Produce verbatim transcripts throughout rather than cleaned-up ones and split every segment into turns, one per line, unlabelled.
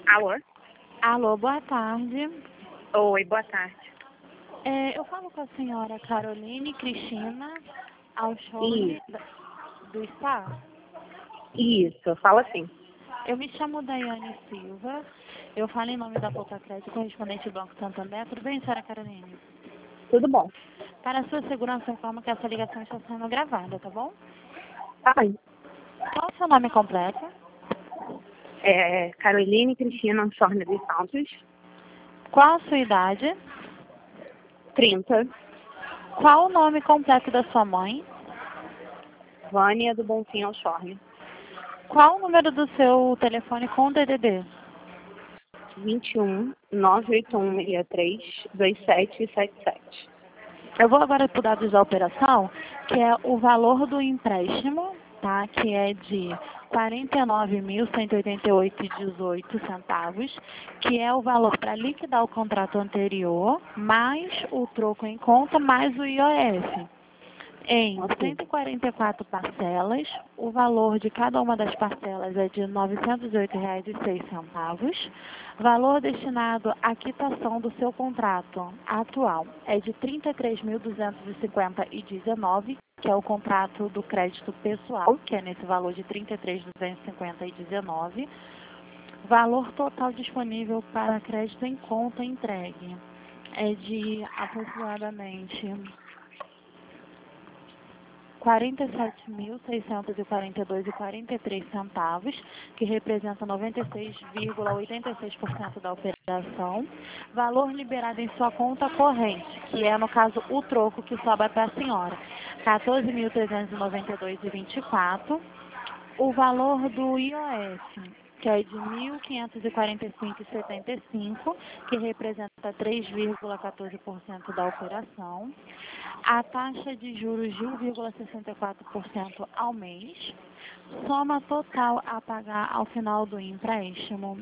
Alô?
Alô, boa tarde.
Oi, boa tarde.
É, eu falo com a senhora Caroline Cristina Alchorne
Isso,
do Spa.
isso, fala assim.
Eu me chamo Daiane Silva. Eu falo em nome da Potacred, correspondente do Banco Santander. Tudo bem, senhora Caroline?
Tudo bom?
Para a sua segurança, informo que essa ligação está sendo gravada, tá bom?
Tá bem.
Qual é o seu nome completo?
É Caroline Cristina Sorne dos Santos,
Qual a sua idade?
trinta,
Qual o nome completo da sua mãe?
Vânia do Bonfim Alchorne,
Qual o número do seu telefone com D D D?
vinte e um, nove oito um seis três, dois sete sete sete.
Eu vou agora para o dados da operação, que é o valor do empréstimo, tá? Que é de quarenta e nove mil cento e oitenta e oito reais e dezoito centavos, que é o valor para liquidar o contrato anterior, mais o troco em conta, mais o I O F. Em
Ok.
cento e quarenta e quatro parcelas, o valor de cada uma das parcelas é de novecentos e oito reais e seis centavos. Valor destinado à quitação do seu contrato atual é de trinta e três mil duzentos e cinquenta reais e dezenove centavos, que é o contrato do crédito pessoal, que é nesse valor de trinta e três mil duzentos e cinquenta reais e dezenove centavos. Valor total disponível para crédito em conta entregue é de aproximadamente quarenta e sete mil seiscentos e quarenta e dois reais e quarenta e três centavos, que representa noventa e seis vírgula oitenta e seis por cento da operação. Valor liberado em sua conta corrente, que é, no caso, o troco que sobra para a senhora, quatorze mil trezentos e noventa e dois reais e vinte e quatro centavos. O valor do I O F, que é de mil quinhentos e quarenta e cinco reais e setenta e cinco centavos, que representa três vírgula quatorze por cento da operação. A taxa de juros de um vírgula sessenta e quatro por cento ao mês. Soma total a pagar ao final do empréstimo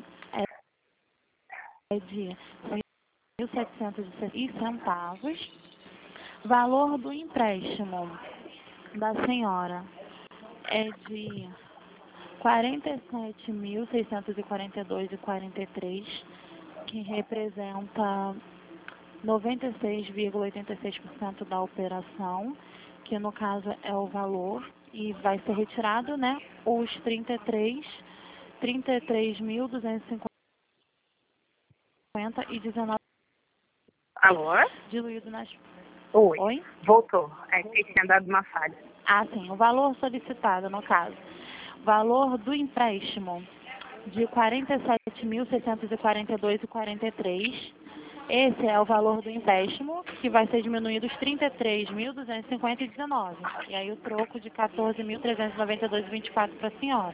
é de mil setecentos e sessenta centavos. Valor do empréstimo da senhora é de quarenta e sete mil seiscentos e quarenta e dois reais e quarenta e três centavos, que representa noventa e seis vírgula oitenta e seis por cento da operação, que no caso é o valor, e vai ser retirado, né, os trinta e três, trinta e três mil duzentos e cinquenta e dezenove
Alô?
diluído nas...
Oi.
Oi?
Voltou. É que tinha dado uma falha.
Ah, sim, o valor solicitado, no caso. Valor do empréstimo de quarenta e sete mil seiscentos e quarenta e dois reais e quarenta e três centavos. Esse é o valor do empréstimo, que vai ser diminuído os trinta e três mil duzentos e cinquenta e dezenove. E aí o troco de quatorze mil trezentos e noventa e dois reais e vinte e quatro para a senhora.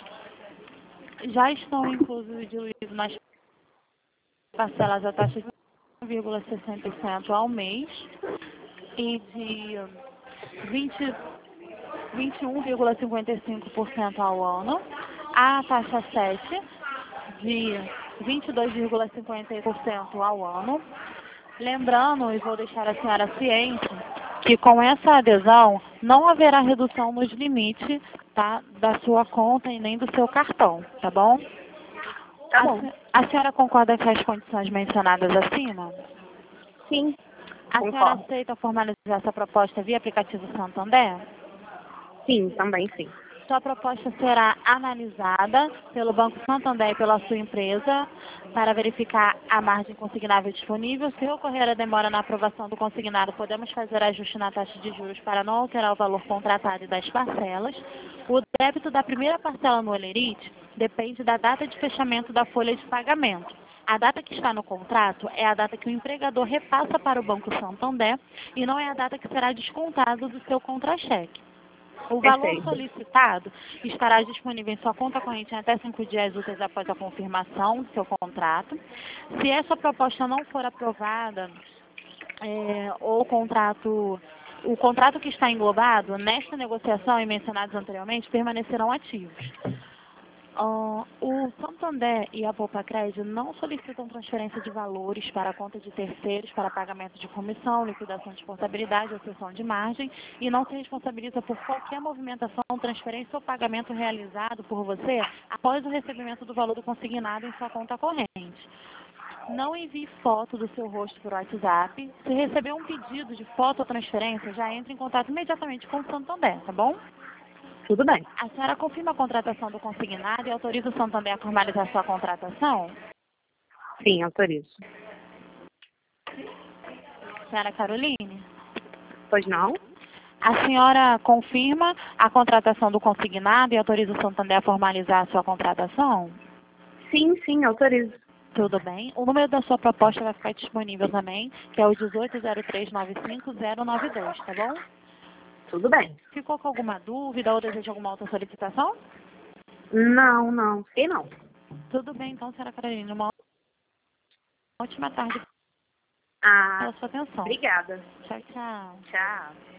Já estão inclusos e diluídos nas parcelas a taxa de um vírgula sessenta por cento ao mês e de vinte, vinte e um vírgula cinquenta e cinco por cento ao ano. A taxa sete de vinte e dois vírgula cinquenta por cento ao ano. Lembrando, e vou deixar a senhora ciente, que com essa adesão não haverá redução nos limites, tá, da sua conta e nem do seu cartão, tá bom?
Tá
A,
bom.
se- a senhora concorda com as condições mencionadas acima?
Sim,
A senhora
concordo.
aceita formalizar essa proposta via aplicativo Santander?
Sim, também sim.
Sua proposta será analisada pelo Banco Santander e pela sua empresa para verificar a margem consignável disponível. Se ocorrer a demora na aprovação do consignado, podemos fazer ajuste na taxa de juros para não alterar o valor contratado e das parcelas. O débito da primeira parcela no Olerite depende da data de fechamento da folha de pagamento. A data que está no contrato é a data que o empregador repassa para o Banco Santander e não é a data que será descontado do seu contra-cheque. O valor
Perfeito.
solicitado estará disponível em sua conta corrente em até cinco dias úteis após a confirmação do seu contrato. Se essa proposta não for aprovada, é, ou o contrato, o contrato que está englobado nesta negociação e mencionados anteriormente permanecerão ativos. Ah, o Santander e a Poupa Crédito não solicitam transferência de valores para a conta de terceiros para pagamento de comissão, liquidação de portabilidade ou cessão de margem e não se responsabiliza por qualquer movimentação, transferência ou pagamento realizado por você após o recebimento do valor consignado em sua conta corrente. Não envie foto do seu rosto por WhatsApp. Se receber um pedido de foto ou transferência, já entre em contato imediatamente com o Santander, tá bom?
Tudo bem.
A senhora confirma a contratação do consignado e autoriza o Santander a formalizar sua contratação?
Sim, autorizo.
Senhora Caroline?
Pois não?
A senhora confirma a contratação do consignado e autoriza o Santander a formalizar a sua contratação?
Sim, sim, autorizo.
Tudo bem. O número da sua proposta vai ficar disponível também, que é o dezoito zero três nove cinco zero nove dois, tá bom?
Tudo bem.
Ficou com alguma dúvida ou deseja alguma outra solicitação?
Não, não. Sei não.
Tudo bem, então, senhora Carolina. Uma ótima tarde
Ah,
pela sua atenção.
obrigada.
Tchau, tchau.
Tchau.